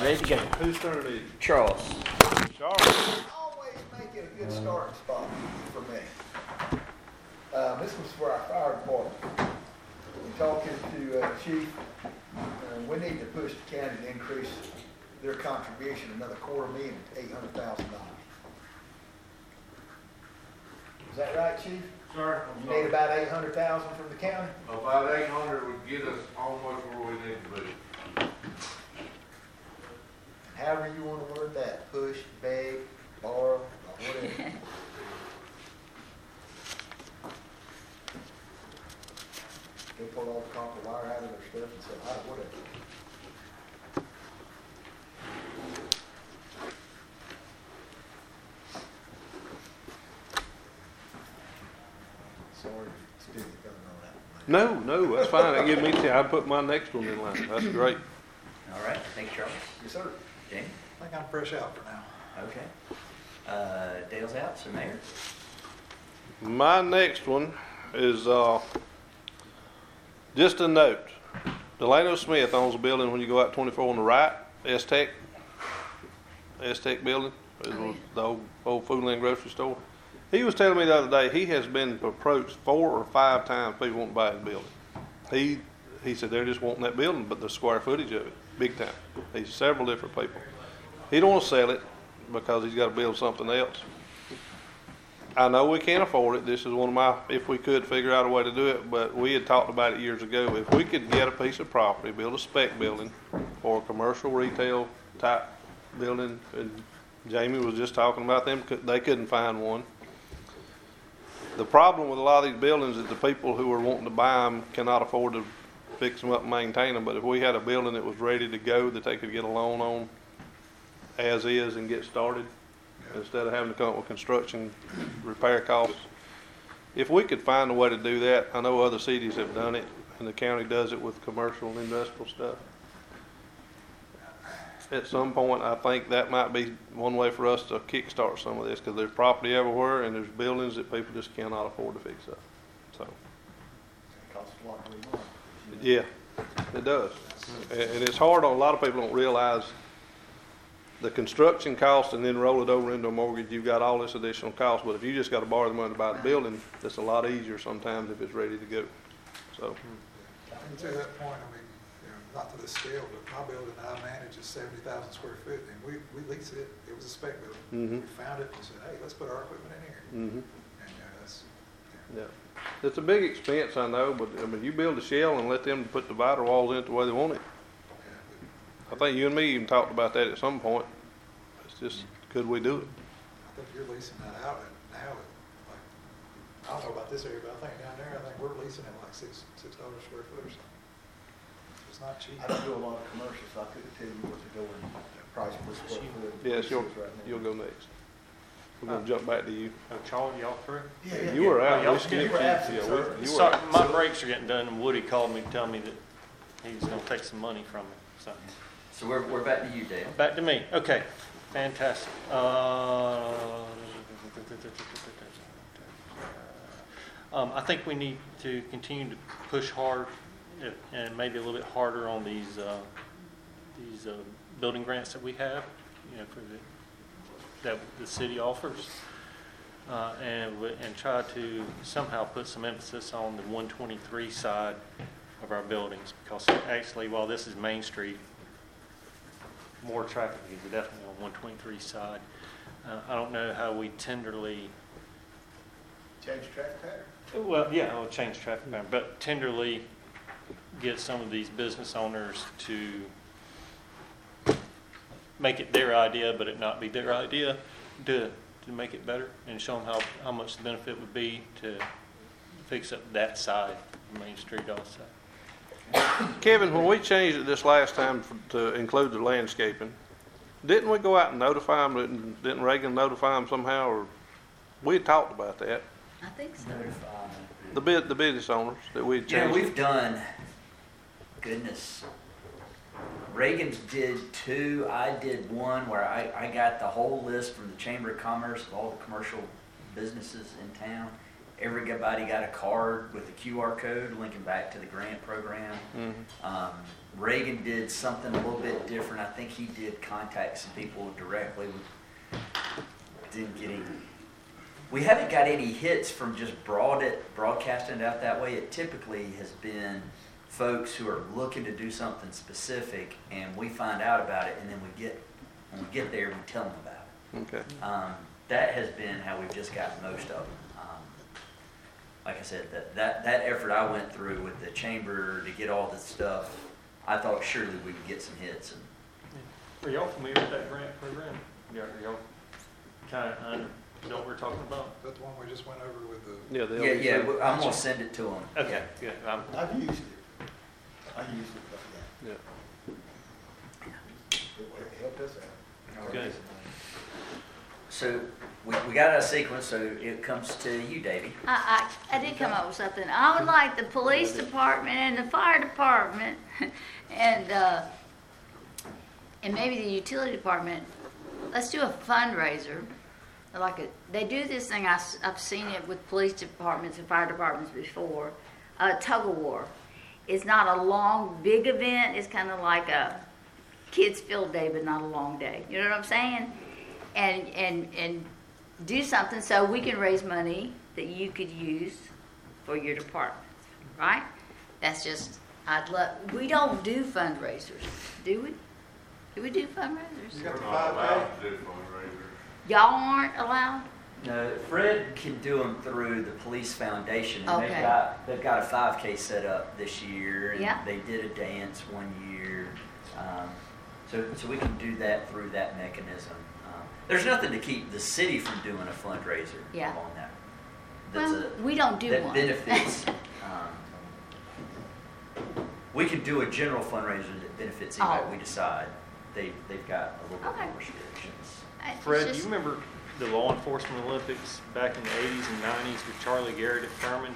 Ready to go. Whose turn it is? Charles. Charles. Always make it a good starting spot for me. This was for our fire department. We're talking to Chief. We need to push the county to increase their contribution another $250,000 to $800,000. Is that right, Chief? Sir, You need about $800,000 from the county? about 800 would get us almost where we need to be. However you want to word that, push, beg, borrow, or whatever. They pull all the copper wire out of their stuff and say, whatever. Sorry, Steve, going on that. No, that's fine. That gives me time. I'll put my next one in line. That's great. All right. Thanks, Charles. Yes, sir. Jamie? I think I'm fresh out for now. Okay. Dale's out, so Mayor? My next one is just a note. Delano Smith owns a building when you go out 24 on the right, S-Tech building, the old Food Land grocery store. He was telling me the other day he has been approached 4 or 5 times people want to buy his building. He said they're just wanting that building, but the square footage of it, big time. He's several different people. He don't want to sell it because he's got to build something else. I know we can't afford it. This is one of my, if we could figure out a way to do it, but we had talked about it years ago. If we could get a piece of property, build a spec building or a commercial retail type building, and Jamie was just talking about them, they couldn't find one. The problem with a lot of these buildings is the people who are wanting to buy them cannot afford to fix them up and maintain them. But if we had a building that was ready to go that they could get a loan on as is and get started, instead of having to come up with construction repair costs. If we could find a way to do that, I know other cities have done it, and the county does it with commercial and industrial stuff. At some point, I think that might be one way for us to kickstart some of this, because there's property everywhere and there's buildings that people just cannot afford to fix up. So, It costs a lot of money. yeah, it does. And it's hard on a lot of people don't realize the construction cost and then roll it over into a mortgage. You've got all this additional cost, but if you just got to borrow the money to buy the building, that's a lot easier sometimes if it's ready to go. So, And to that point, I mean, not to this scale, but my building I manage is 70,000 square foot, and we leased it. It was a spec building. We found it and said, hey, let's put our equipment in here. And that's, yeah, it's a big expense, I know, but I mean, you build a shell and let them put the divider walls in it the way they want it. I think you and me even talked about that at some point. It's just, could we do it? I think you're leasing that out now. Like, I don't know about this area, but I think down there, I think we're leasing it like $6 square foot or something. It's not cheap. I don't do a lot of commercials, so I couldn't tell you what the going price per square foot. Yes, is right now. you'll go next. We're gonna jump back to you. Charles, y'all through? Yeah, You were out. y'all- We skipped you were you. absent, Yeah, sir. you were Sorry, out. my brakes are getting done, and Woody called me, telling me that he was gonna take some money from me, so. So we're back to you, Dale. Back to me. Okay, fantastic. I think we need to continue to push hard and maybe a little bit harder on these building grants that we have, that the city offers, and try to somehow put some emphasis on the 123 side of our buildings, because actually, while this is Main Street, more traffic is definitely on 123 side. I don't know how we tenderly, Change track pattern. well, yeah, I'll change traffic pattern, but tenderly get some of these business owners to make it their idea, but it not be their idea, to make it better and show them how much the benefit would be to fix up that side of Main Street also. Kevin, when we changed it this last time to include the landscaping, didn't we go out and notify them? Didn't Reagan notify them somehow? Or we had talked about that. I think so. The business owners that we had changed. Yeah, we've done, goodness, Reagan did 2, I did 1, where I got the whole list from the Chamber of Commerce of all the commercial businesses in town, everybody got a card with a QR code linking back to the grant program. Reagan did something a little bit different. I think he did contact some people directly. Didn't get any. We haven't got any hits from just broadcasting it out that way. It typically has been folks who are looking to do something specific, and we find out about it, and then when we get there, we tell them about it. Okay. That has been how we've just gotten most of them. Like I said, that effort I went through with the chamber to get all this stuff, I thought surely we would get some hits. And Are y'all familiar with that grant program? Yeah, are y'all kind of know what we're talking about? Is that the one we just went over with the? Yeah, the yeah, LDC. I'm gonna send it to them. Okay, good. I've used it. I used it, but Yeah. it helped us out. Good. So we got a sequence. So it comes to you, Davey. I did come up with something. I would like the police department and the fire department and maybe the utility department. Let's do a fundraiser. They do this thing. I've seen it with police departments and fire departments before. Tug of war. It's not a long, big event. It's kind of like a kids' field day, but not a long day. You know what I'm saying? And do something so we can raise money that you could use for your department, right? That's just, we don't do fundraisers, do we? Do we do fundraisers? You got the We're not 5K? allowed to do fundraisers. Y'all aren't allowed? No, Fred can do them through the police foundation, and Okay. they've got a 5K set up this year, and Yeah. they did a dance one year. So we can do that through that mechanism. There's nothing to keep the city from doing a fundraiser Yeah. on that. Well, we don't do that one. benefits. We can do a general fundraiser that benefits anybody Oh. we decide. They've got a little bit Okay. more restrictions. It's Fred, do just- you remember the law enforcement Olympics back in the 80s and 90s with Charlie Garrett at Furman?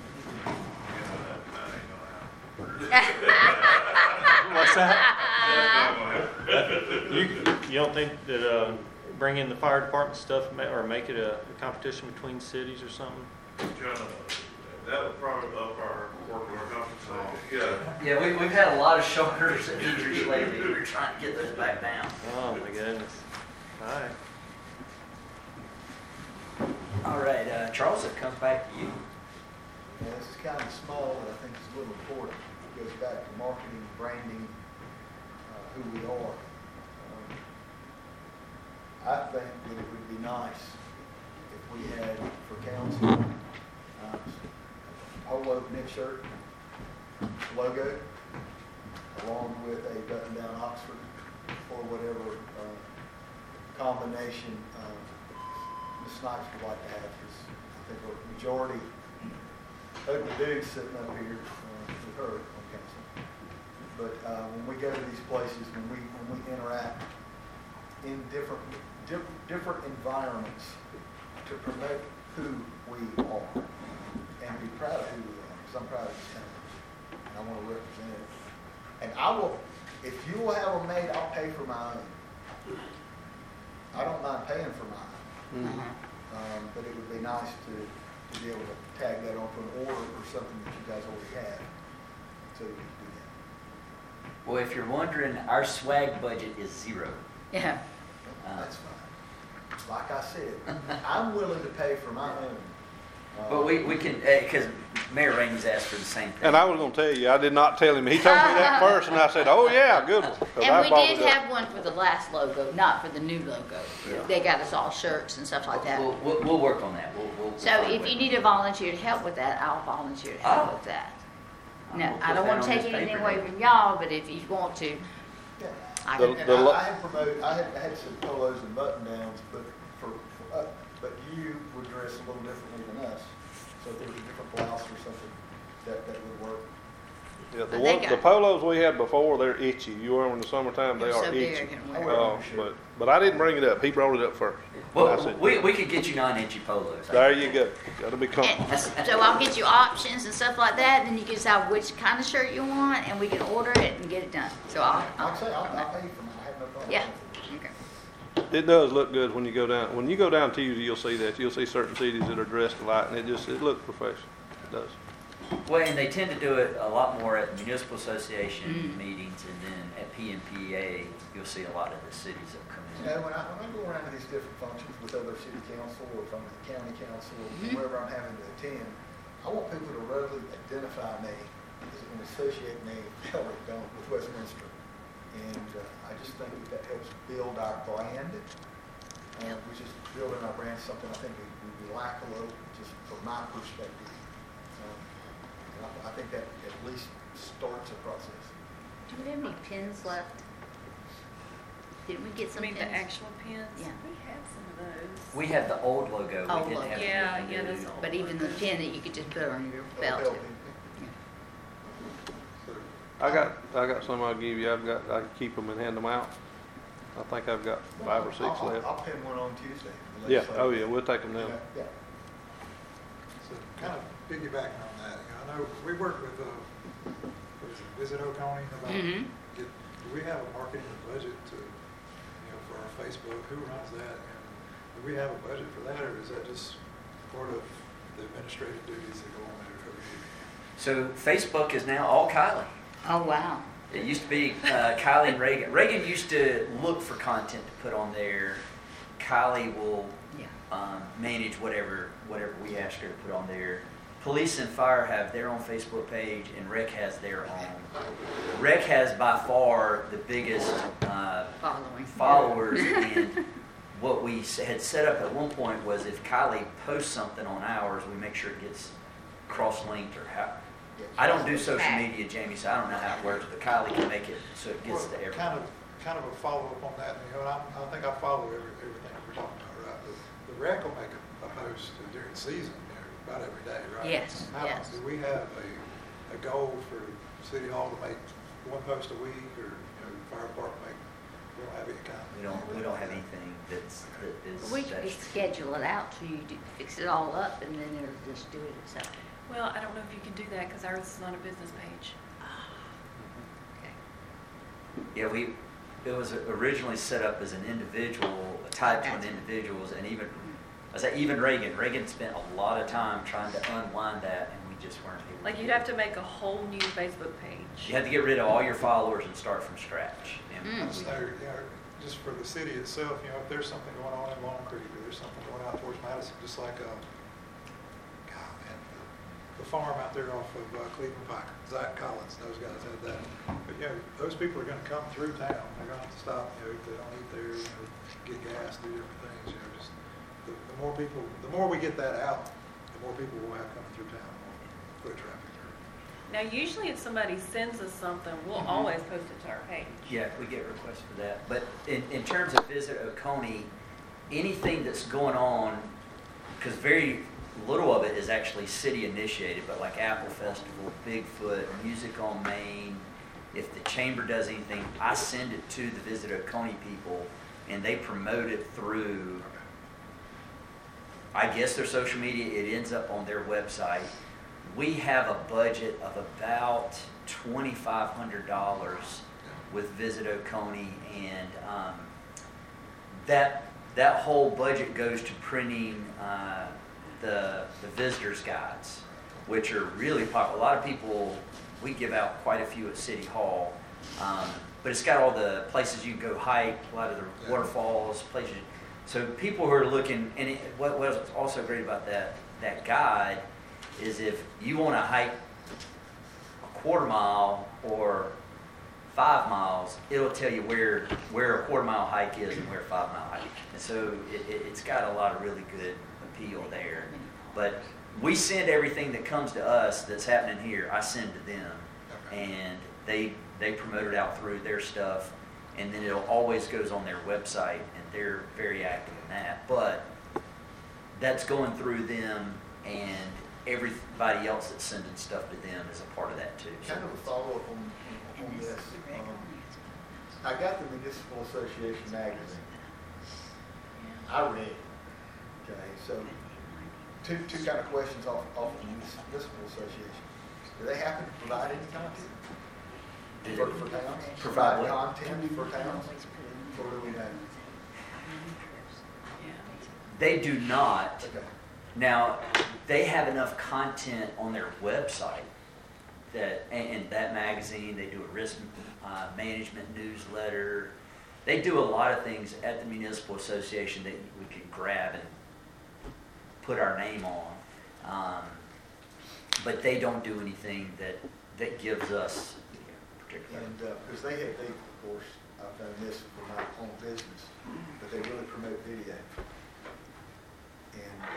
What's that? You don't think that bring in the fire department stuff or make it a competition between cities or something? That would probably up our workload compensation. Yeah. Yeah, we've had a lot of shoulders and injuries lately. We're trying to get those back down. Oh, my goodness. All right. All right, Charles, it comes back to you. Yeah, this is kind of small, but I think it's a little important. It goes back to marketing, branding, who we are. I think that it would be nice if we had for council, polo knit shirt, logo, along with a button-down Oxford, or whatever combination Ms. Snipes would like to have, because I think a majority of the dudes sitting up here with her on council. But when we go to these places, when we interact in different environments to promote who we are and be proud of who we are, because I'm proud of this town and I want to represent it. And I will, if you will have them made, I'll pay for my own. I don't mind paying for mine. But it would be nice to be able to tag that onto an order or something that you guys already have, so you can do that. Well, if you're wondering, our swag budget is zero. Yeah. That's fine. Like I said, I'm willing to pay for my own. But we can, because Mayor Rainey's asked for the same thing. And I was going to tell you, I did not tell him. He told me that first, and I said, "Oh yeah, good one." 'Cause I And we followed did up. have one for the last logo, not for the new logo. Yeah. They got us all shirts and stuff like that. We'll work on that. We'll So find a if way. you need a volunteer to help with that, I'll volunteer to help Oh. with that. We'll No, put I don't that want on to take this anything paper away then. from y'all, but if you want to, Yeah. I The- can. And the lo- I had promoted, I had some polos and button downs, but but you would dress a little differently than us. So if there was a different blouse or something, that would work. Yeah, But they the got- polos we had before, they're itchy. You wear them in the summertime, they They're are so itchy. big and I weird. wear Oh, them, sure. but I didn't bring it up. He brought it up first. I Well, said, we could get you 9-inch polos. there you go. Got to be comfortable. And so I'll get you options and stuff like that, and then you can decide which kind of shirt you want, and we can order it and get it done. So Like I say, I'll pay for mine. I have no problem. Yeah. Okay. It does look good when you go down. When you go down Tuesday, you'll see that. You'll see certain cities that are dressed alike, and it looks professional. It does. Well, and they tend to do it a lot more at municipal association meetings, and then at PMPA, you'll see a lot of the cities that come You in. know, when I go around to these different functions with other city council, or if I'm at the county council, or wherever I'm having to attend, I want people to readily identify me and associate me with Westminster. And I just think that helps build our brand, which is building our brand, something I think we lack a little, just from my perspective. And I think that at least starts a process. Do we have any pins left? Didn't we get I some mean, pins? the actual pins? Yeah. We have some of those. We have the old logo. Old We didn't logo. have Yeah, the yeah, new. that's old. But even the pin that you could just put on your belt. Help I got some I'll give you. I can keep them and hand them out. I think I've got 5 or 6 left. I'll pin one on Tuesday. the Yeah. legislative. Oh yeah. We'll take them down. Yeah. So kind of piggybacking on that, I know we work with, what is it, Visit Oconee about, Mhm. do we have a marketing budget to, for our Facebook? Who runs that? And do we have a budget for that, or is that just part of the administrative duties that go on there every year? So Facebook is now all Kylie. Oh, wow. It used to be Kylie and Reagan. Reagan used to look for content to put on there. Kylie will Yeah. manage whatever we ask her to put on there. Police and fire have their own Facebook page, and Rec has their own. Rec has by far the biggest followers, and what we had set up at one point was if Kylie posts something on ours, we make sure it gets cross-linked or how. I don't do social media, Jamie, so I don't know how it works, but Kylie can make it so it gets to Well, everyone. kind of a follow-up on that, and I think I follow everything we're talking about, right? The rec will make a post during season, about every day, right? Yes, How- yes. Do we have a goal for City Hall to make one post a week, or, fire department make, we don't have any kind of? We don't have anything that is We could special. schedule it out so you fix it all up and then it'll just do it itself. Well, I don't know if you can do that because ours is not a business page. Okay. Yeah, it was originally set up as an individual, tied to an Gotcha. individual's, and even Reagan spent a lot of time trying to unwind that, and we just weren't able to. Like, you'd have to make a whole new Facebook page. You have to get rid of all your followers and start from scratch. And Mm. So, just for the city itself, if there's something going on in Long Creek, or there's something going out towards Madison, just like, the farm out there off of Cleveland Pike, Zach Collins, those guys had that. But, those people are gonna come through town, they're gonna have to stop, if they don't eat there, get gas, do different things, just, the more people, the more we get that out, the more people we'll have coming through town, foot traffic. Now, usually if somebody sends us something, we'll always post it to our page. Yeah, we get requests for that. But in terms of Visit Oconee, anything that's going on, because very little of it is actually city initiated, but like Apple Festival, Bigfoot, Music on Main, if the chamber does anything, I send it to the Visit Oconee people, and they promote it through, I guess, their social media. It ends up on their website. We have a budget of about $2,500 with Visit Oconee, and that whole budget goes to printing the visitors guides, which are really popular. A lot of people, we give out quite a few at City Hall, but it's got all the places you can go hike, a lot of the waterfalls, places. So people who are looking, and what's also great about that guide is if you want to hike a quarter mile or 5 miles, it'll tell you where a quarter mile hike is and where a 5 mile hike. And so it's got a lot of really good appeal there. But we send everything that comes to us that's happening here, I send to them. And they promote it out through their stuff. And then it always goes on their website, and they're very active in that. But that's going through them, and everybody else that's sending stuff to them is a part of that too. Kind of a follow-up on this. I got the Municipal Association magazine. I read it. Okay, so two kind of questions off of the Municipal Association. Do they happen to provide any content for towns? Provide what? Content for towns? Or do we know? They do not. Okay. Now, they have enough content on their website that, and that magazine, they do a risk management newsletter. They do a lot of things at the municipal association that we could grab and put our name on. But they don't do anything that gives us particular. And, because they, of course, I've done this for my own business, but they really promote video. And,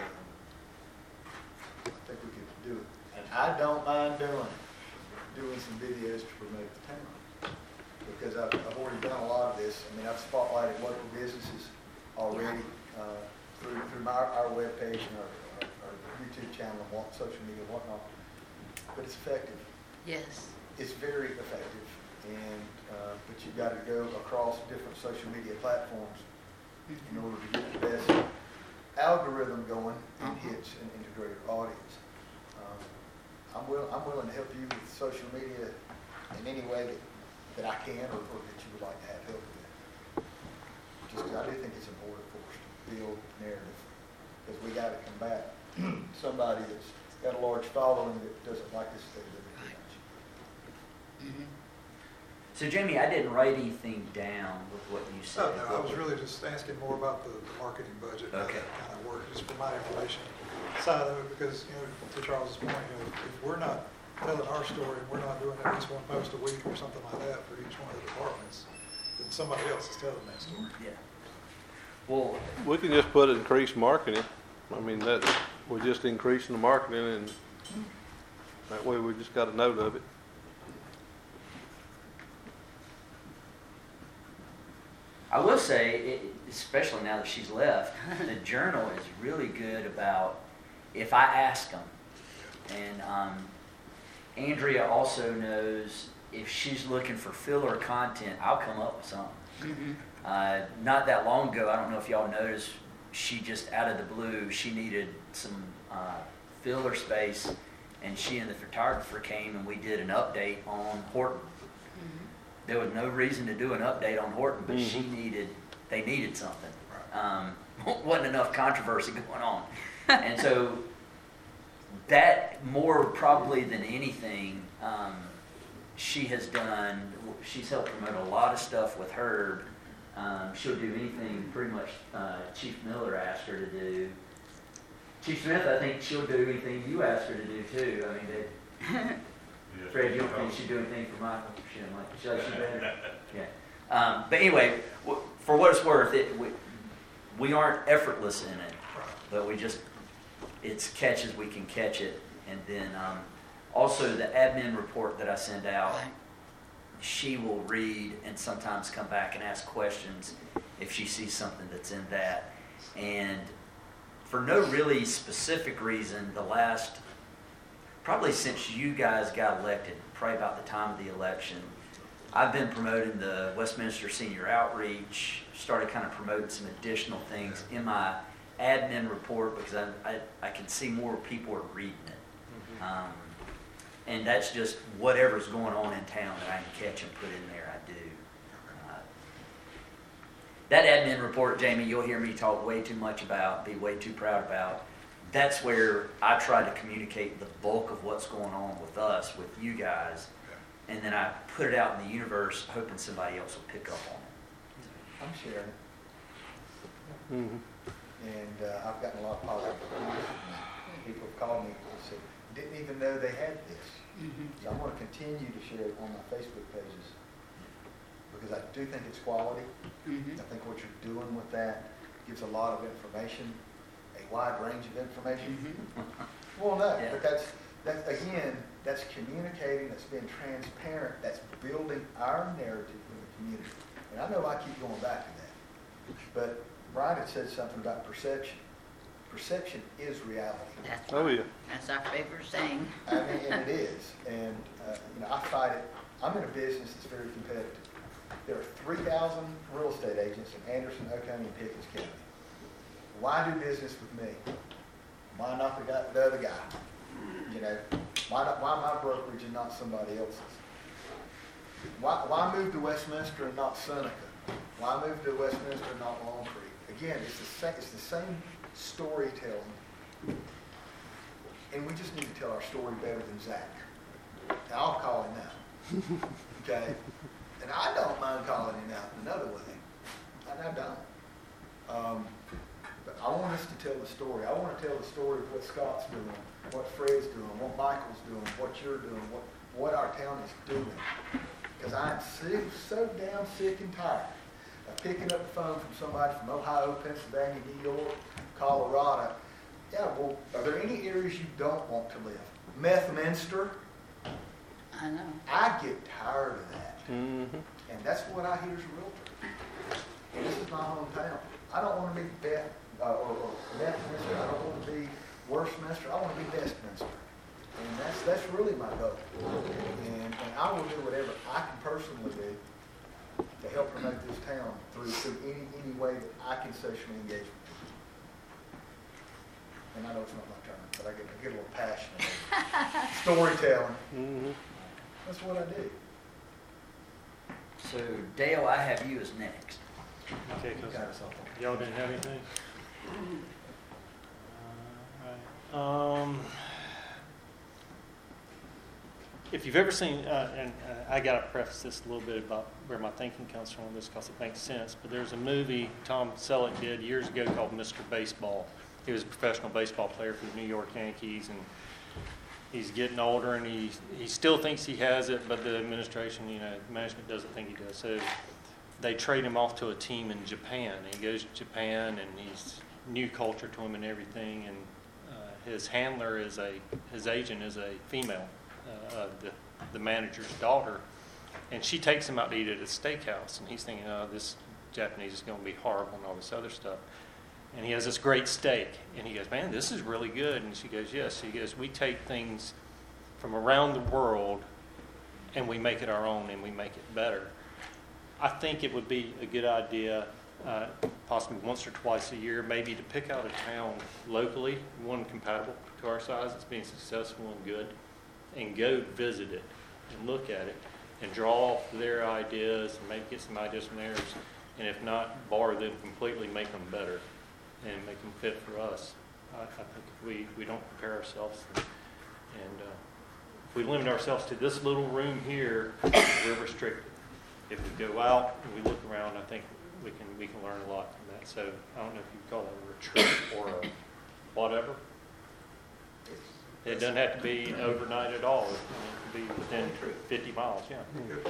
I think we could do it. And I don't mind doing some videos to promote the town. Because I've already done a lot of this. I mean, I've spotlighted local businesses already, through our webpage and our YouTube channel and social media and whatnot. But it's effective. Yes. It's very effective, and but you've got to go across different social media platforms in order to get the best algorithm going and hits and into greater audience. I'm willing to help you with social media in any way that I can or that you would like to have help with. Just 'cause I do think it's important for us to build narrative, because we got to combat somebody that's got a large following that doesn't like this thing very much. So Jamie, I didn't write anything down with what you said. No, I was really just asking more about the marketing budget, how that Okay. kind of work, just for my information side of it, because, to Charles's point, if we're not telling our story, and we're not doing at least one post a week or something like that for each one of the departments, then somebody else is telling that story. Yeah. Well, We can just put increased marketing. I mean, we're just increasing the marketing, and that way we just got a note of it. I will say, especially now that she's left, the Journal is really good about if I ask them. And Andrea also knows if she's looking for filler content, I'll come up with something. Not that long ago, I don't know if y'all noticed, she just out of the blue, she needed some filler space, and she and the photographer came and we did an update on Horton. There was no reason to do an update on Horton, but they needed something. Wasn't enough controversy going on. And so that more probably than anything, she has done, she's helped promote a lot of stuff with Herb. She'll do anything pretty much Chief Miller asked her to do. Chief Smith, I think she'll do anything you asked her to do too. I mean, Fred, you don't think she'd do anything for Michael? She didn't like she better. Yeah. But anyway, for what it's worth, we aren't effortless in it, but it's catch as we can catch it. And then also the admin report that I send out, she will read and sometimes come back and ask questions if she sees something that's in that. And for no really specific reason, probably since you guys got elected, probably about the time of the election, I've been promoting the Westminster Senior Outreach, started kind of promoting some additional things in my admin report because I can see more people are reading it. And that's just whatever's going on in town that I can catch and put in there, I do. That admin report, Jamie, you'll hear me talk way too much about, be way too proud about. That's where I try to communicate the bulk of what's going on with us, with you guys, and then I put it out in the universe hoping somebody else will pick up on it. I'm sharing it. And I've gotten a lot of positive reviews. People have called me and said, didn't even know they had this. So I'm going to continue to share it on my Facebook pages because I do think it's quality. I think what you're doing with that gives a lot of information, a wide range of information. Well, no, but that's again, that's communicating, that's being transparent, that's building our narrative in the community. And I know I keep going back to that, but Brian had said something about perception. Perception is reality. That's Oh, right. yeah. That's our favorite saying. I mean, and it is. And, I fight it. I'm in a business that's very competitive. There are 3,000 real estate agents in Anderson, Oconee, and Pickens County. Why do business with me? Why not the other guy? Why my brokerage and not somebody else's? Why move to Westminster and not Seneca? Why move to Westminster and not Long Creek? Again, it's the same storytelling. And we just need to tell our story better than Zach. Now, I'll call him out. Okay? And I don't mind calling him out another way. And I don't. But I want us to tell the story. I want to tell the story of what Scott's doing, what Fred's doing, what Michael's doing, what you're doing, what our town is doing. Because I'm so damn sick and tired of picking up the phone from somebody from Ohio, Pennsylvania, New York, Colorado. Yeah, well, are there any areas you don't want to live? Methminster? I know. I get tired of that. Mm-hmm. And that's what I hear as a realtor. And this is my hometown. I don't want to be Beth or Methminster. I don't want to be Worstminster. I want to be Bestminster. And that's really my goal. And I will do whatever I can personally do to help promote this town through any way that I can socially engage with people. And I know it's not my turn, but I get a little passionate. Storytelling. Mm-hmm. That's what I do. So Dale, I have you as next. Okay, You got us all. y'all didn't have anything? If you've ever seen, and I got to preface this a little bit about where my thinking comes from on this because it makes sense, but there's a movie Tom Selleck did years ago called Mr. Baseball. He was a professional baseball player for the New York Yankees, and he's getting older, and he still thinks he has it, but the administration, management doesn't think he does. So they trade him off to a team in Japan. And he goes to Japan, and he's new culture to him and everything, and his handler his agent is a female. The manager's daughter, and she takes him out to eat at a steakhouse, and he's thinking, oh, this Japanese is going to be horrible and all this other stuff. And he has this great steak, and he goes, man, this is really good. And she goes, yes. He goes, we take things from around the world and we make it our own and we make it better. I think it would be a good idea, possibly once or twice a year, maybe to pick out a town locally, one compatible to our size that's being successful and good, and go visit it and look at it and draw off their ideas and maybe get some ideas from theirs, and if not, borrow them completely, make them better and make them fit for us. I think if we don't prepare ourselves and if we limit ourselves to this little room here, we're restricted. If we go out and we look around, I think we can learn a lot from that. So I don't know if you call it a retreat or a whatever. It doesn't have to be overnight at all. It can be within 50 miles, yeah.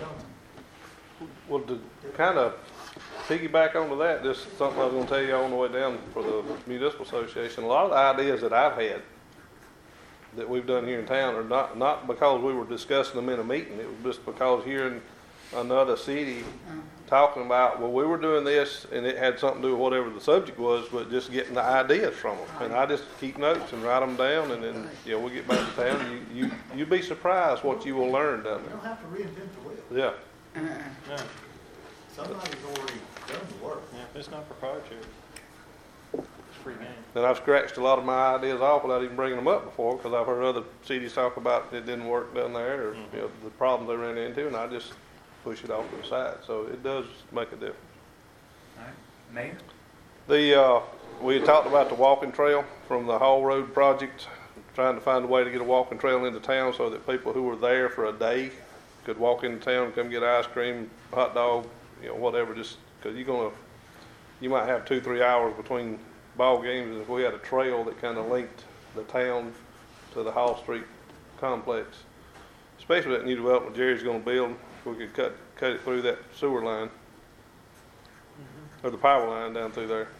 Well, to kind of piggyback onto that, just something I was going to tell you on the way down for the Municipal Association. A lot of the ideas that I've had that we've done here in town are not because we were discussing them in a meeting. It was just because here in another city talking about, well, we were doing this and it had something to do with whatever the subject was, but just getting the ideas from them. And I just keep notes and write them down, and then we'll get back to town. You'd be surprised what you will learn down We don't there. have to reinvent the wheel. Yeah. Yeah, Somebody's already done the work. yeah, it's not proprietary. It's free game. And I've scratched a lot of my ideas off without even bringing them up before, because I've heard other cities talk about it didn't work down there, or the problems they ran into, and I just push it off to the side. So it does make a difference. All right, Mayor? We had talked about the walking trail from the Hall Road project, trying to find a way to get a walking trail into town so that people who were there for a day could walk into town, come get ice cream, hot dog, whatever, just because you might have 2-3 hours between ball games. If we had a trail that kind of linked the town to the Hall Street complex, especially that new development Jerry's going to build, we could cut it through that sewer line or the power line down through there.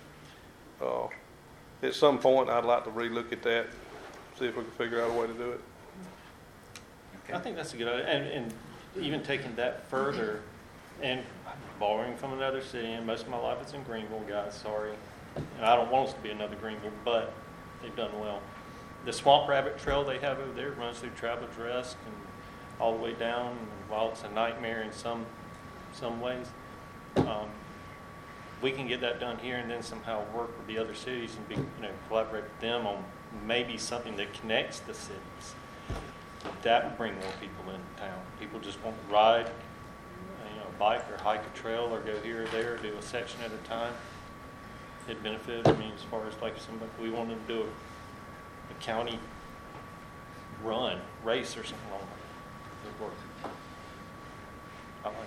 At some point, I'd like to relook at that, see if we can figure out a way to do it. Okay. I think that's a good idea, and even taking that further and borrowing from another city, and most of my life it's in Greenville, guys, sorry. And I don't want us to be another Greenville, but they've done well. The Swamp Rabbit Trail they have over there runs through Travelers Rest and all the way down, and while it's a nightmare in some ways, we can get that done here and then somehow work with the other cities and collaborate with them on maybe something that connects the cities. That would bring more people into town. People just want to ride, a bike or hike a trail or go here or there, do a section at a time. it benefited. I mean, as far as like somebody, we wanted to do a county run, race or something like that. It worked. I like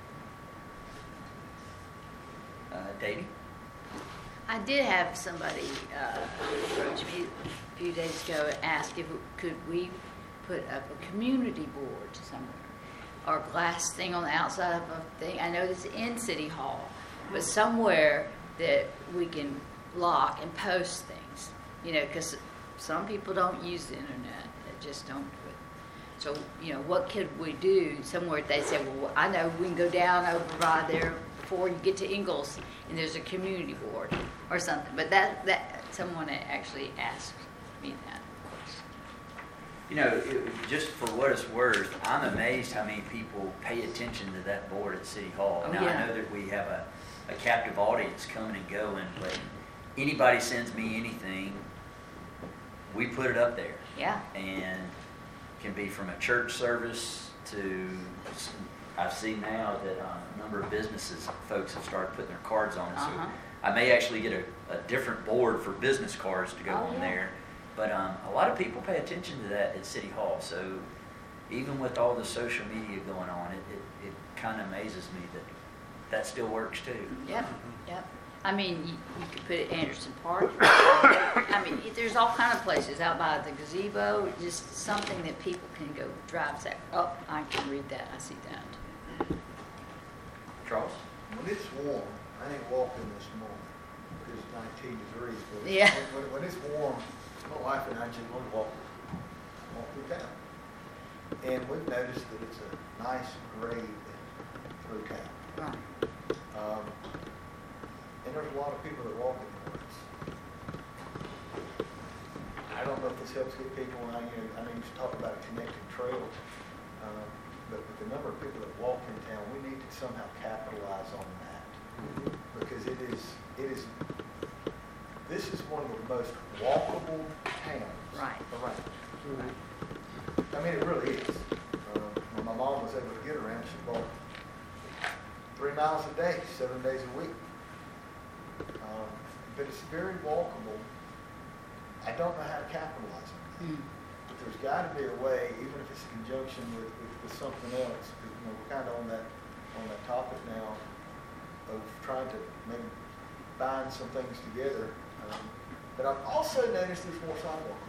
that. Davey? I did have somebody approach me a few days ago and ask if could we put up a community board somewhere or a glass thing on the outside of a thing. I know it's in City Hall, but somewhere that we can lock and post things, you know, because some people don't use the internet. They just don't do it. So, you know, what could we do somewhere they say, well, I know we can go down over by there before you get to Ingalls and there's a community board or something. But that someone actually asked me that, of course. You know, just for what it's worth, I'm amazed how many people pay attention to that board at City Hall. Oh, now, yeah. I know that we have a captive audience coming and going, but anybody sends me anything, we put it up there. Yeah. And can be from a church service to, I've seen now that a number of businesses, folks have started putting their cards on. So I may actually get a different board for business cards to go on there. But a lot of people pay attention to that at City Hall. So even with all the social media going on, it kind of amazes me that still works too. Yep, yep. I mean, you could put it at Anderson Park. I mean, there's all kind of places out by the gazebo, just something that people can go drive. Say, oh, I can read that. I see that. Charles? When it's warm, I ain't walking this morning because it's 19 degrees. But Yeah. when it's warm, my wife and I just want to walk through town. And we've noticed that it's a nice grade through town. Right. And there's a lot of people that walk in the woods. I don't know if this helps get people, I know you talk about a connected trail, but with the number of people that walk in town, we need to somehow capitalize on that. Because this is one of the most walkable towns Right. around. I mean, it really is. When my mom was able to get around, she walked 3 miles a day, 7 days a week. But it's very walkable. I don't know how to capitalize on that. But there's got to be a way, even if it's in conjunction with something else. You know, we're kind of on that topic now of trying to maybe bind some things together. But I've also noticed there's more sidewalk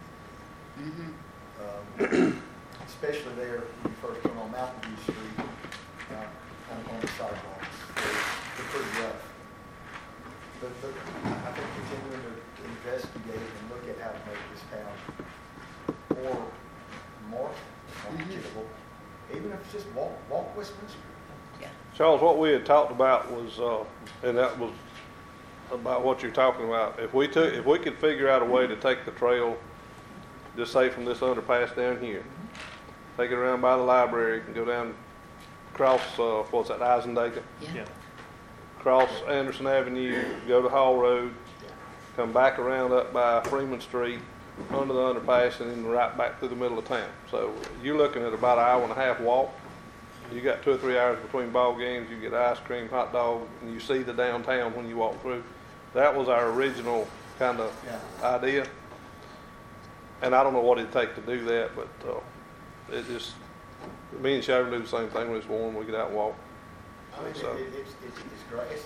repair. Especially there when you first come on Mountain View Street, on the sidewalks. They're pretty rough. But I think continuing to investigate and look at how to make this town more marketable, even if it's just walk Westminster. Yeah. Charles, what we had talked about was, and that was about what you're talking about. If we could figure out a way to take the trail, just say from this underpass down here, take it around by the library and go down across, what's that, Eisendaker? Yeah. Cross Anderson Avenue, go to Hall Road, come back around up by Freeman Street, under the underpass, and then right back through the middle of town. So you're looking at about an hour and a half walk. You got 2 or 3 hours between ball games. You get ice cream, hot dog, and you see the downtown when you walk through. That was our original kind of idea. And I don't know what it'd take to do that, but it just, me and Sharon do the same thing when it's warm. We get out and walk. I mean, So. it's great.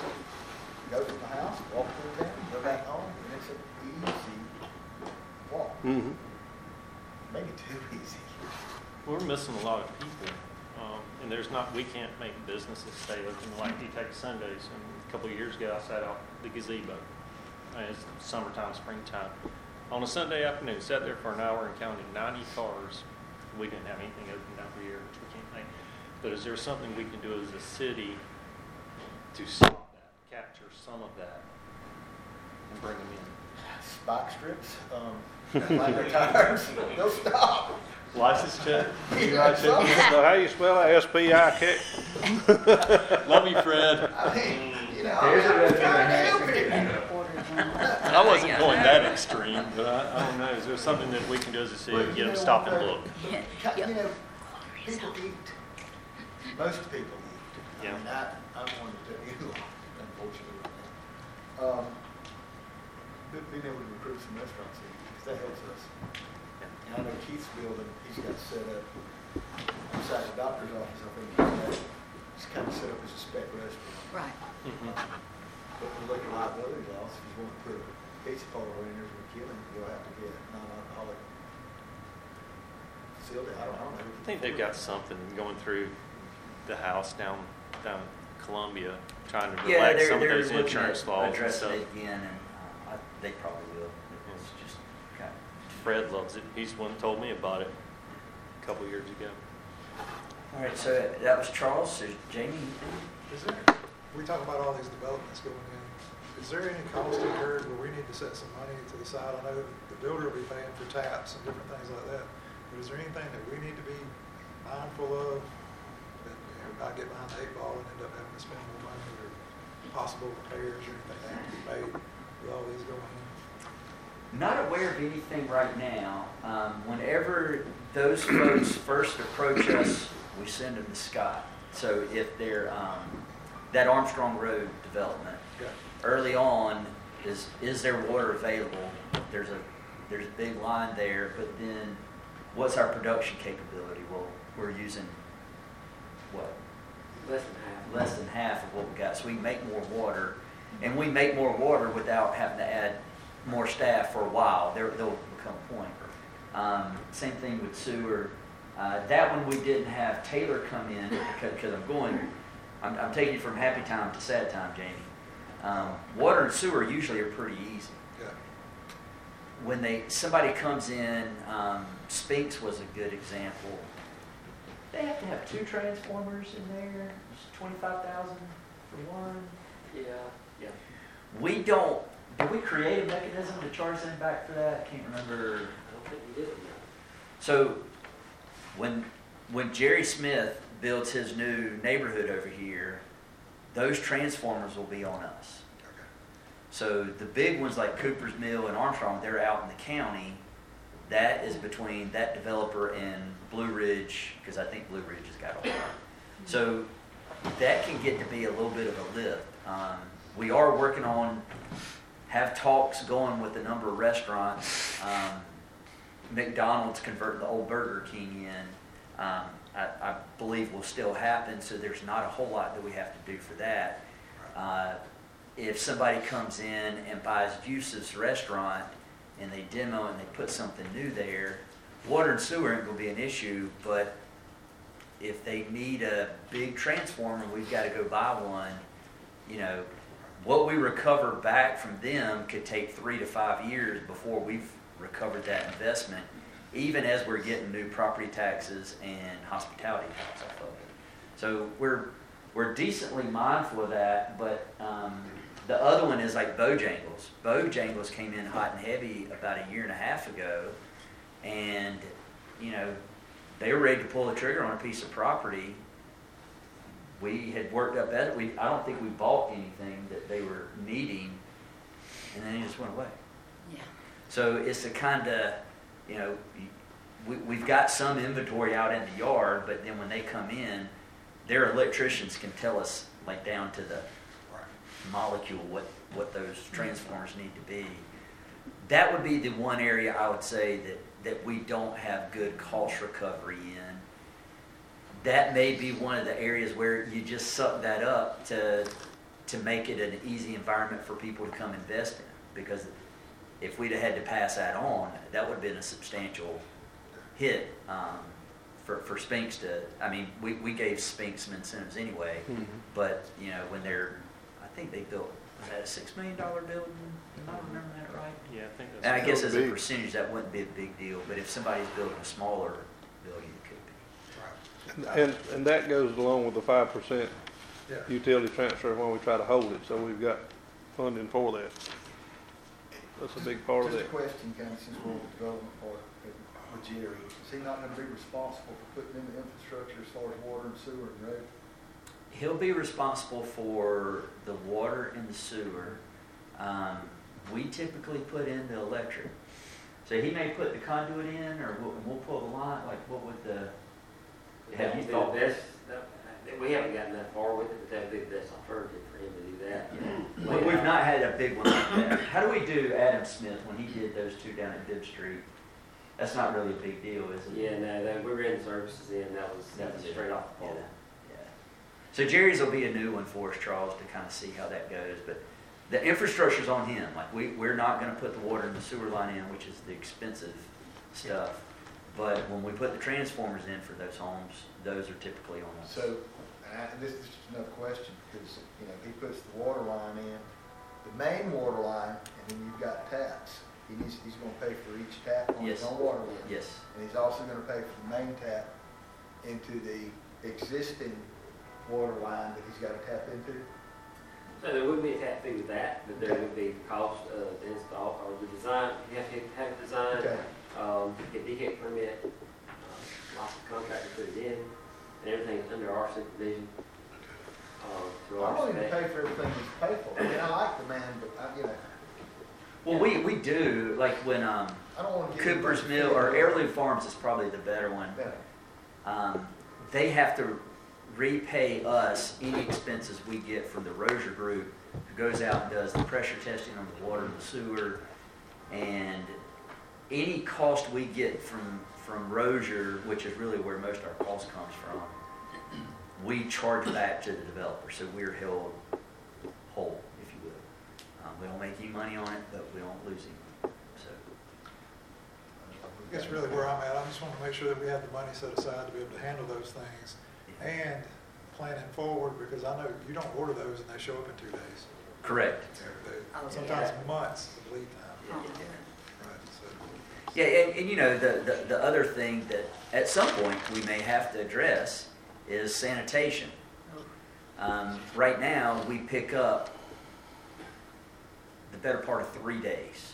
Go to the house, walk through town, go back home, and it's an easy walk. Mm-hmm. Maybe too easy. We're missing a lot of people, and we can't make businesses stay open like you take Sundays. And a couple of years ago, I sat out the gazebo. It's summertime, springtime. On a Sunday afternoon, sat there for an hour and counted 90 cars. We didn't have anything open down here, which we can't make. But is there something we can do as a city to stop that, capture some of that, and bring them in? Spike strips, like their tires, they'll stop. License check? Yeah, So how you spell that? S-P-I-K? Love you, Fred. I mean, you know, There's a I'm trying to help you. And the quarters on. I wasn't going that extreme, but I don't know. Is there something that we can do as a city to get them to stop and look? Yeah. You know, people eat. Most people eat. Yeah. I mean, I'm one to tell you, unfortunately. Being able to recruit some restaurants in, 'cause that helps us. And I know Keith's building, he's got set up beside the doctor's office, I think, it's kind of set up as a spec restaurant. Right. But the liquor liability laws, if you want to put a pizza parlor in there with killing, you'll have to get non-alcoholic facility. I don't know. I think they've got something going through the house down Columbia, trying to Yeah, relax some of they're those looking insurance at laws and addressing stuff. it again, and they probably will. It's just kind of. Fred loves it. He's the one who told me about it a couple years ago. All right, so that was Charles. So Jamie, Is there, we talk about all these developments going in, is there any cost incurred where we need to set some money to the side? I know the builder will be paying for taps and different things like that, but is there anything that we need to be mindful of that, not get behind the eight ball and end up having to spend more money, or possible repairs or anything that have to be made with all these going in? not aware of anything right now. Whenever those folks first approach us, we send them to Scott. So if they're that Armstrong Road development, Yeah. early on, is there water available? There's a big line there, but then what's our production capability? Well, we're using what? Less than half of what we got. So we make more water, and we make more water without having to add more staff for a while. There'll become a point. Same thing with sewer. That one we didn't have Taylor come in because I'm taking you from happy time to sad time, Jamie. Water and sewer usually are pretty easy. Yeah. When somebody comes in, Spinks was a good example. They have to have 2 transformers in there. It's $25,000 for one. Yeah. We don't. Did we create a mechanism to charge them back for that? I can't remember. I don't think we did. So when Jerry Smith builds his new neighborhood over here, those transformers will be on us. Okay. So the big ones like Cooper's Mill and Armstrong, they're out in the county. That is between that developer and Blue Ridge, because I think Blue Ridge has got all that. So that can get to be a little bit of a lift. We are working on, have talks going with a number of restaurants. McDonald's converting the old Burger King in. I believe will still happen, so there's not a whole lot that we have to do for that. If somebody comes in and buys Yusuf's restaurant and they demo and they put something new there, water and sewer ain't gonna be an issue, but if they need a big transformer, we've got to go buy one. You know, what we recover back from them could take 3 to 5 years before we've recovered that investment, even as we're getting new property taxes and hospitality tax off of it. So we're decently mindful of that, but the other one is like Bojangles. Bojangles came in hot and heavy about 1.5 years ago, and you know, they were ready to pull the trigger on a piece of property. We had worked up that. I don't think we bought anything that they were needing, and then it just went away. Yeah. So it's the kind of, you know, we've got some inventory out in the yard, but then when they come in, their electricians can tell us, like down to the molecule, what those transformers need to be. That would be the one area I would say that we don't have good cost recovery in. That may be one of the areas where you just suck that up to make it an easy environment for people to come invest in. Because if we'd have had to pass that on, that would have been a substantial hit for Spinks to. I mean, we gave Spinks some incentives anyway, but you know, when I think they built, was that a $6 million building? Am I remembering that right? Yeah, I think that's. And I guess as a big. percentage, that wouldn't be a big deal, but if somebody's building a smaller building, it could be. Right. And that goes along with the 5% Yeah. utility transfer when we try to hold it, so we've got funding for that. That's a big part of Just a that. question, kind of, since we're on the development part with Jerry. Is he not going to be responsible for putting in the infrastructure as far as water and sewer and road? He'll be responsible for the water and the sewer. We typically put in the electric. So he may put the conduit in, or we'll pull the line. Like, what would the? Have you thought? We haven't gotten that far with it, but that'd be the best alternative for him to do that. But we've not had a big one like that. How do we do Adam Smith when he did those two down at Bibb Street? That's not really a big deal, is it? Yeah, no, we were in services in, that was straight off the Yeah, pole. yeah. So Jerry's will be a new one for us, Charles, to kind of see how that goes. But the infrastructure's on him. Like we're not going to put the water and the sewer line in, which is the expensive stuff. But when we put the transformers in for those homes, those are typically on us. So, and this is just another question, because, he puts the water line in, the main water line, and then you've got taps. He's gonna pay for each tap on his Yes. own water line. Yes. And he's also gonna pay for the main tap into the existing water line that he's gotta tap into. So there would be a tap fee with that, but there would be cost of the install, or the design, you have to have it designed, Okay. get DHEC permit, licensed contractor put it in, and everything's under our supervision. To I our don't even spec. pay for everything he's paid for. I mean, I like the man, but Well, we do, like when I don't wanna get. Cooper's Mill or Heirloom Farms is probably the better one. Yeah. They have to repay us any expenses we get from the Rozier Group, who goes out and does the pressure testing on the water and the sewer, and any cost we get from Rozier, which is really where most of our cost comes from, we charge back to the developer, so we're held whole, if you will. We don't make any money on it, but we don't lose any. So, I guess really where I'm at, I just want to make sure that we have the money set aside to be able to handle those things and planning forward, because I know you don't order those and they show up in 2 days. correct. Sometimes months of lead time. Yeah, yeah. Right, so. Yeah, and the other thing that at some point we may have to address is sanitation. Right now, we pick up the better part of 3 days.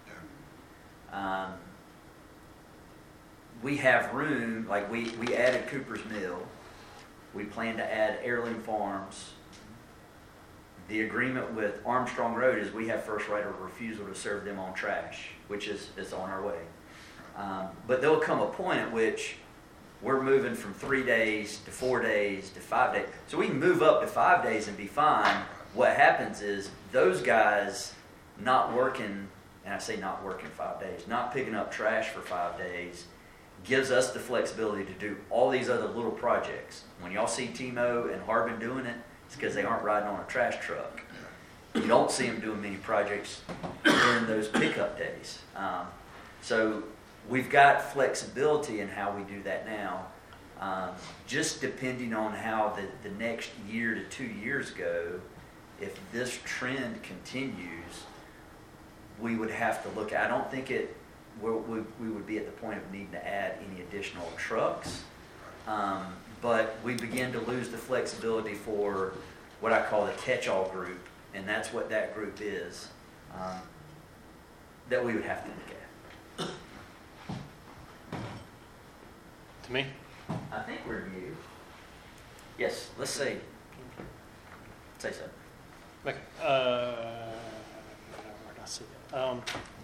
We have room, like we added Cooper's Mill. We plan to add Heirloom Farms. The agreement with Armstrong Road is we have first right of refusal to serve them on trash, which is on our way. But there'll come a point at which we're moving from 3 days to 4 days to 5 days. So we can move up to 5 days and be fine. What happens is those guys not working, and I say not working 5 days, not picking up trash for 5 days, gives us the flexibility to do all these other little projects. When y'all see Timo and Harbin doing it, it's because they aren't riding on a trash truck. You don't see them doing many projects during those pickup days. So we've got flexibility in how we do that now. Just depending on how the next year to 2 years go, if this trend continues, we would have to look. I don't think we would be at the point of needing to add any additional trucks. But we begin to lose the flexibility for what I call the catch-all group, and that's what that group is, that we would have to look at. To me? I think we're new. Yes, let's say so. Okay. Where did I see it?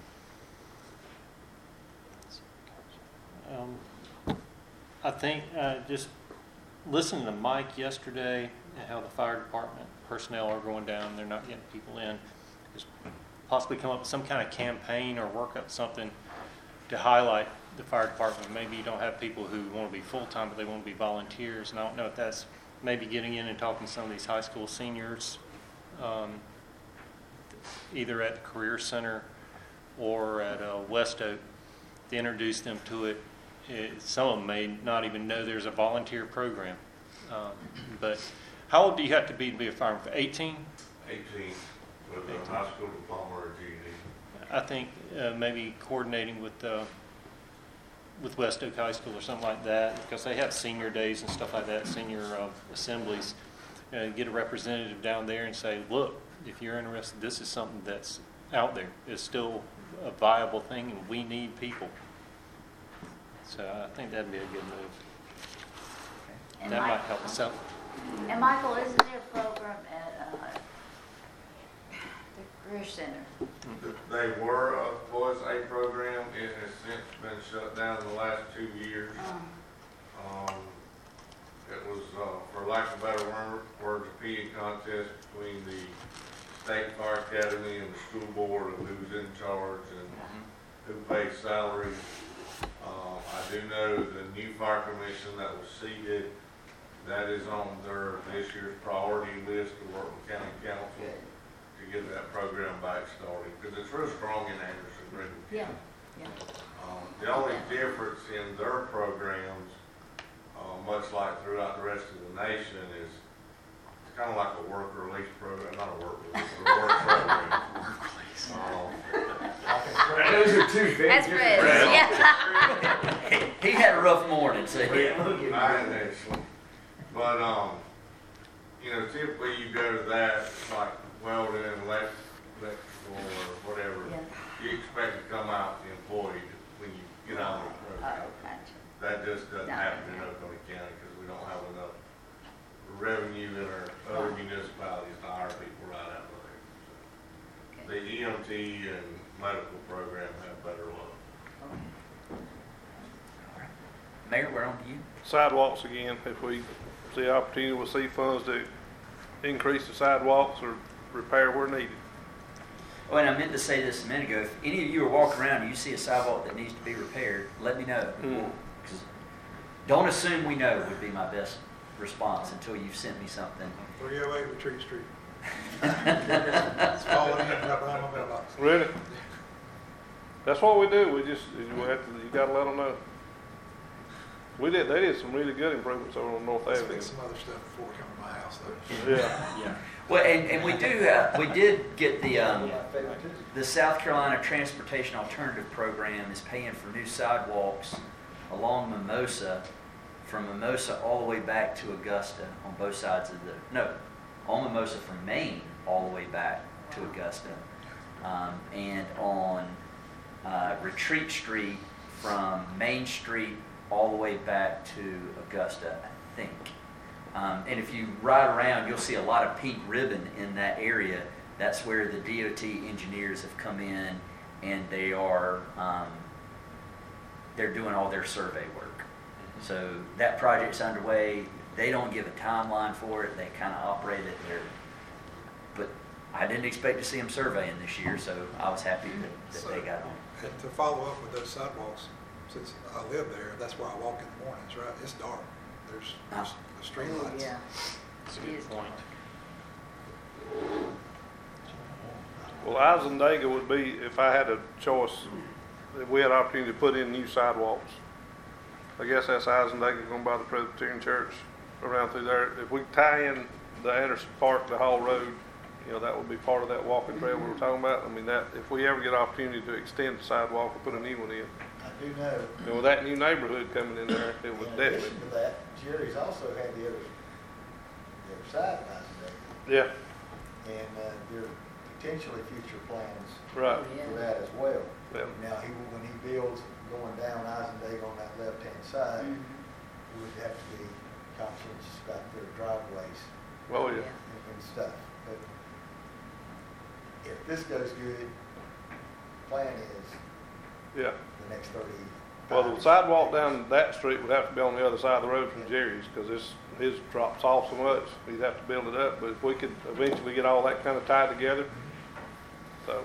I think just listening to Mike yesterday and how the fire department personnel are going down, they're not getting people in, just possibly come up with some kind of campaign or work up something to highlight the fire department. Maybe you don't have people who want to be full-time, but they want to be volunteers. And I don't know if that's maybe getting in and talking to some of these high school seniors, either at the Career Center or at West Oak, to introduce them to it. Some of them may not even know there's a volunteer program. But how old do you have to be a fireman? 18? 18 with a high school diploma or GED. I think maybe coordinating with West Oak High School or something like that, because they have senior days and stuff like that, senior assemblies. Get a representative down there and say, look, if you're interested, this is something that's out there. It's still a viable thing, and we need people. So I think that'd be a good move. And That might Mike- help us out. And Michael, isn't there a program at the Career Center? They were a Voice A program. It has since been shut down in the last 2 years. It was, for lack of better words, a competing contest between the state fire academy and the school board of who's in charge and who pays salaries. I do know the new fire commission that was seated, that is on their this year's priority list to work with county council to get that program back started, because it's real strong in Anderson, really. Yeah, yeah. The only difference in their programs, much like throughout the rest of the nation, is it's kind of like a work release program, not a work release, but a work program. Those are two very That's different. Fred, yeah. He had a rough morning, so. I didn't actually. But, you know, typically you go to that, like welding, electrical, or whatever. Yeah. You expect to come out employed when you get on the program. Oh, gotcha. That just doesn't No. happen in Oconee County because we don't have enough revenue in our other municipalities to hire people right out of there. So the EMT and medical program have better luck. Mayor, we're on to you. Sidewalks again, if we see opportunity, we'll see funds to increase the sidewalks or repair where needed. Oh, and I meant to say this a minute ago. If any of you are walking around and you see a sidewalk that needs to be repaired, let me know. Mm. 'Cause don't assume we know would be my best response until you've sent me something. 308 Retreat Street. It's falling in right behind my mailbox. Really? That's what we do, we just, you gotta let them know. They did some really good improvements over on North Let's Avenue. fix some other stuff before we come to my house, though. Yeah, Yeah. Well, and we did get the South Carolina Transportation Alternative Program is paying for new sidewalks along Mimosa, from Mimosa all the way back to Augusta on both sides of on Mimosa from Maine all the way back to Augusta. And on Retreat Street from Main Street all the way back to Augusta, I think. And if you ride around, you'll see a lot of pink ribbon in that area. That's where the DOT engineers have come in, and they are they're doing all their survey work. So that project's underway. They don't give a timeline for it. They kind of operate it there. But I didn't expect to see them surveying this year, so I was happy that they got on. And to follow up with those sidewalks, since I live there, that's where I walk in the mornings, right? It's dark. There's the street Oh, lights. yeah. That's a It good is. point. well, Islandega would be, if I had a choice, if we had an opportunity to put in new sidewalks. I guess that's Islandega going by the Presbyterian Church around through there. If we tie in the Anderson Park to Hall Road, you know, that would be part of that walking trail we were talking about. I mean, that, if we ever get an opportunity to extend the sidewalk or put a new one in, I do know. and with that new neighborhood coming in there, it would In definitely, addition to that, Jerry's also had the other side of Islandega. yeah, And there are potentially future plans right, for that as well. yeah, Now, when he builds going down Islandega on that left-hand side, Mhm. we would have to be conscious about their driveways oh, yeah. and stuff. But if this goes good, plan is Yeah. the next 30. Well, the sidewalk down that street would have to be on the other side of the road from Jerry's, because his drops off so much, he'd have to build it up, but if we could eventually get all that kind of tied together, so.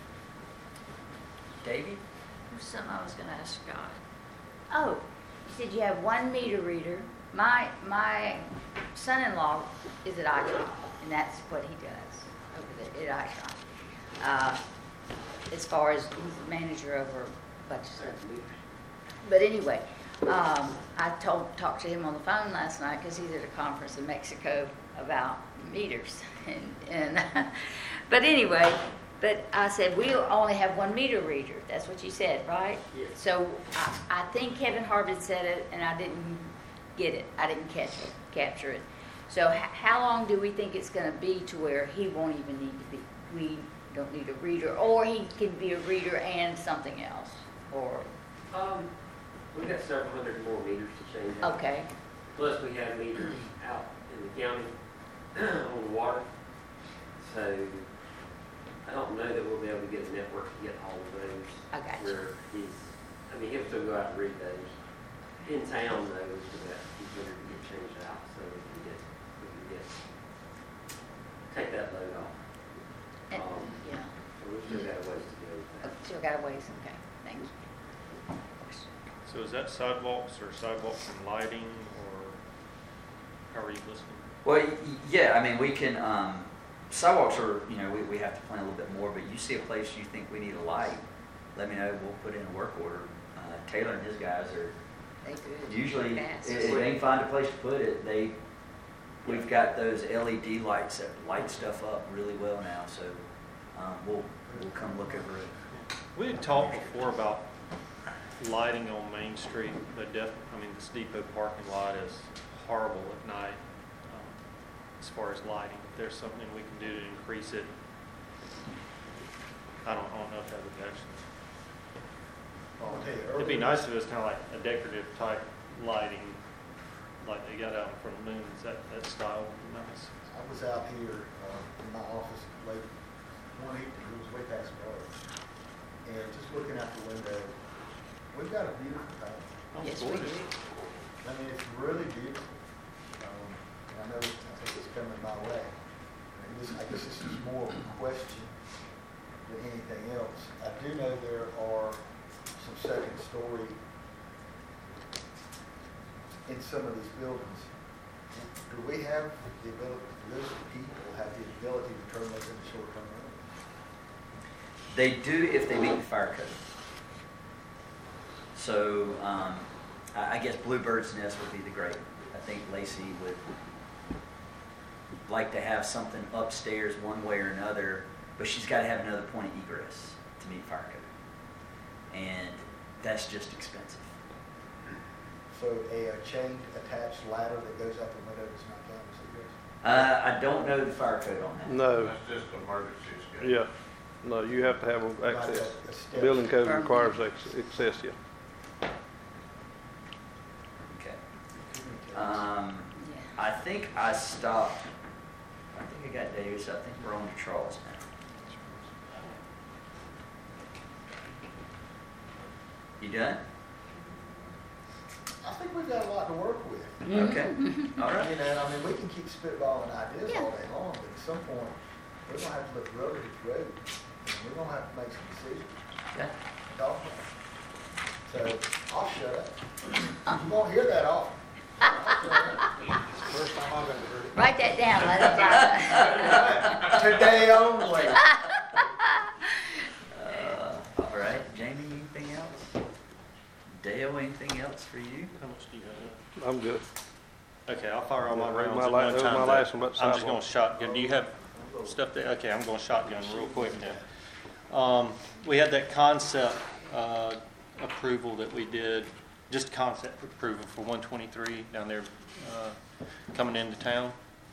Davey? There's something I was gonna ask Scott. Oh, you said you have one meter reader. My son-in-law is at Icon, and that's what he does over there at Icon. As far as he's the manager over a bunch of stuff. But anyway, I talked to him on the phone last night because he's at a conference in Mexico about meters. But anyway, but I said, we'll only have one meter reader. That's what you said, right? Yes. So I think Kevin Harvard said it, and I didn't get it. I didn't capture it. So how long do we think it's going to be to where he won't even need to be, we don't need a reader, or he can be a reader and something else? Or, We've got several hundred more meters to change out. okay, Plus, we have meters out in the county on the water. So I don't know that we'll be able to get a network to get all of those. I got you. Where he'll still go out and read those. In town, though, that he's going to get changed out, so we can take that load off. And- Yeah, So we still got a ways to go with that. still got a ways, okay, thank you. So is that sidewalks or sidewalks and lighting, or how are you listening? Well, yeah, I mean, we can, sidewalks are, we have to plan a little bit more, but you see a place you think we need a light, let me know, we'll put in a work order. Taylor and his guys are, They do. usually, Fast. if they can find a place to put it, we've got those LED lights that light stuff up really well now, so, we'll come look over it. We had talked before about lighting on Main Street, but the Depot parking lot is horrible at night, as far as lighting. If there's something we can do to increase it, I don't know if that would actually. I'll tell you, It'd be earlier- nice if it was kind of like a decorative type lighting, like they got out in front of Moons, that style would be nice. I was out here in my office late one evening, it was way past dark, and just looking out the window, we've got a beautiful town. Oh, Yes, we gorgeous. do. I mean, it's really beautiful. And I think it's coming my way. And I guess this is more of a question than anything else. I do know there are some second story in some of these buildings. Do we have the ability, do those people have the ability to turn those into short-term rentals? They do if they meet the fire code. So, I guess Bluebird's Nest would be the great. I think Lacey would like to have something upstairs one way or another, but she's got to have another point of egress to meet fire code. And that's just expensive. So a chain attached ladder that goes out the window does not count as egress? I don't know the fire code on that. No, That's just emergency escape. yeah, no, you have to have Like access. a step. Building code Permanent. requires access, yeah. Okay. Yeah. I think I stopped. I think I got Davis. I think we're on to Charles now. You done? I think we've got a lot to work with. Okay. All right. I mean, we can keep spitballing ideas Yeah. all day long, but at some point, we're gonna have to look rubber hits road, and we're gonna have to make some decisions. Okay. Talk about it. So, I'll shut up. You won't hear that often. First time I've ever heard it. Write that down, let it die. Today only. All right. Jamie, anything else? Dale, anything else for you? How much do you have? I'm good. Okay, I'll fire all my Yeah, rounds my at la- one that was time. my though. last one about I'm just going sidewalks. shotgun. Do you have stuff there? Okay, I'm going shotgun real quick now. We had that concept approval that we did, just concept approval for 123 down there coming into town.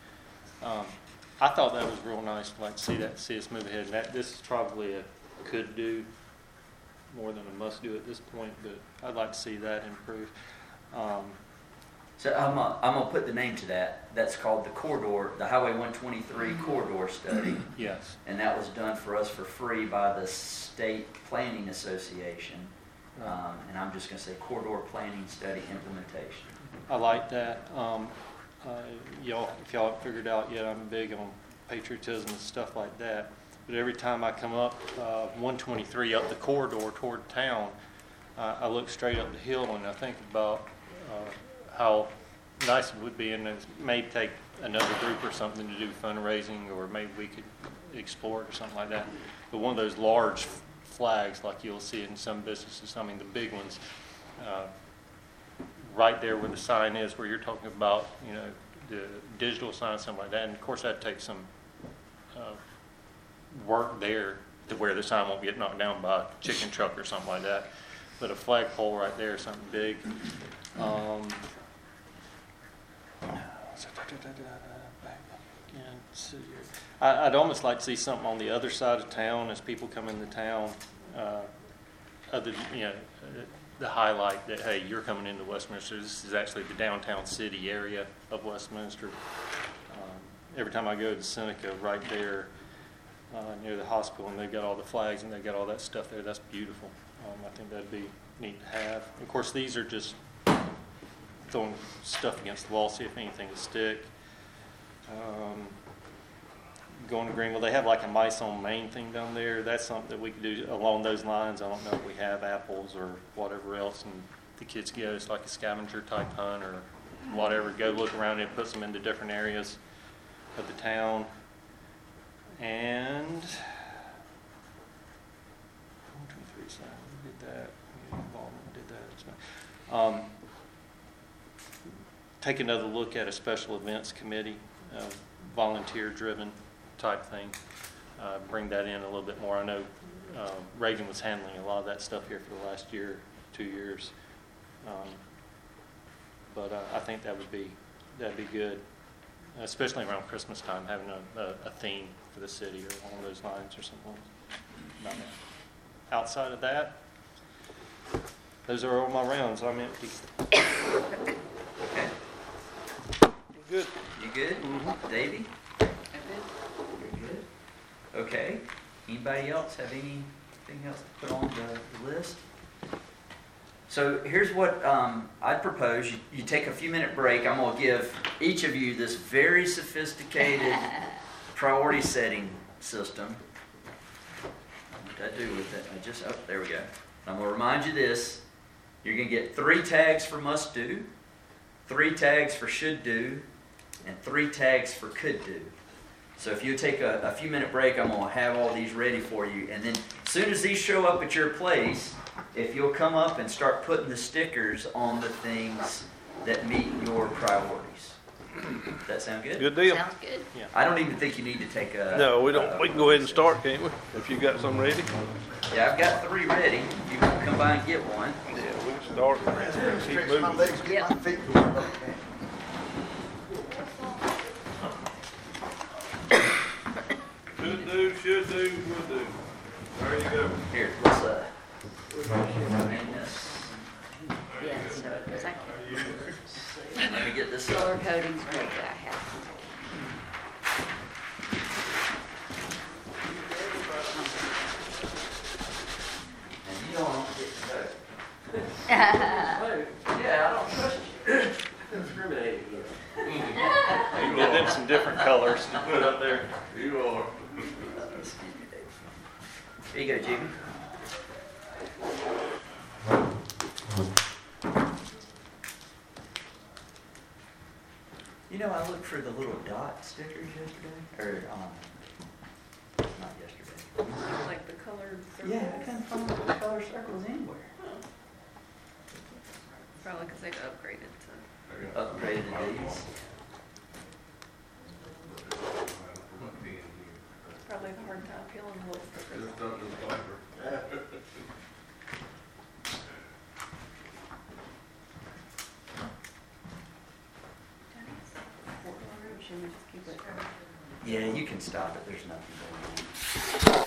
I thought that was real nice, like see us move ahead. This is probably a could do more than a must do at this point, but I'd like to see that improve. So I'm gonna put the name to that. That's called the corridor, the Highway 123 corridor study, Yes. and that was done for us for free by the State Planning Association. And I'm just gonna say corridor planning study implementation. I like that. Y'all, if y'all haven't figured out yet, I'm big on patriotism and stuff like that. But every time I come up 123 up the corridor toward town, I look straight up the hill and I think about how nice it would be, and it may take another group or something to do fundraising, or maybe we could explore it or something like that. But one of those large flags like you'll see in some businesses, I mean the big ones, right there where the sign is, where you're talking about, the digital sign, something like that. And of course that takes some work there to where the sign won't get knocked down by a chicken truck or something like that. But a flagpole right there, something big. I'd almost like to see something on the other side of town as people come into town. The highlight that, hey, you're coming into Westminster. This is actually the downtown city area of Westminster. Every time I go to Seneca, right there near the hospital, and they've got all the flags and they've got all that stuff there. That's beautiful. I think that'd be neat to have. Of course, these are just throwing stuff against the wall, see if anything will stick. going to Greenville, they have like a Mice on Main thing down there. That's something that we could do along those lines. I don't know if we have apples or whatever else, and the kids go, it's like a scavenger type hunt or whatever. Go look around and puts them into different areas of the town. And 123 side, we did that. We did that. It's fine. Take another look at a special events committee, volunteer-driven type thing. Bring that in a little bit more. I know Reagan was handling a lot of that stuff here for the last year, 2 years. But I think that'd be good, especially around Christmas time, having a theme for the city or along those lines or something like that. Outside of that, those are all my rounds. I'm empty. Okay. Good. You good? Mhm. Davey? You're good? Okay. Anybody else have anything else to put on the list? So here's what I'd propose. You take a few minute break. I'm going to give each of you this very sophisticated priority setting system. What did I do with it? There we go. I'm going to remind you this. You're going to get 3 tags for must do, 3 tags for should do, and 3 tags for could do. So if you take a few minute break, I'm going to have all these ready for you. And then as soon as these show up at your place, if you'll come up and start putting the stickers on the things that meet your priorities. Does that sound good? Good deal. Sounds good. I don't even think you need to take a... No, we don't. We can go ahead and start, can't we? If you got some ready. Yeah, I've got 3 ready. You can come by and get one. Yeah, we can start. Keep Stretch my moving. legs, get my feet going. Man. Should do, should do, would do. There you go. Here, let's name this. Yeah, so, because I Let me get this color up. coding's great that I have. And you don't get to vote. Wait, Yeah, I don't trust you. discriminating here. Get them some different colors to put up there. You are. Excuse me, Dave. Here you go, Jimmy. You know, I looked for the little dot stickers yesterday, or not yesterday. Like the colored circles. Yeah, I couldn't find the color circles anywhere. Probably because they've upgraded to. Upgraded these. Probably have a hard time peeling the little stickers Just off. up to the flavor. Should we just keep it? Yeah, you can stop it. There's nothing going on.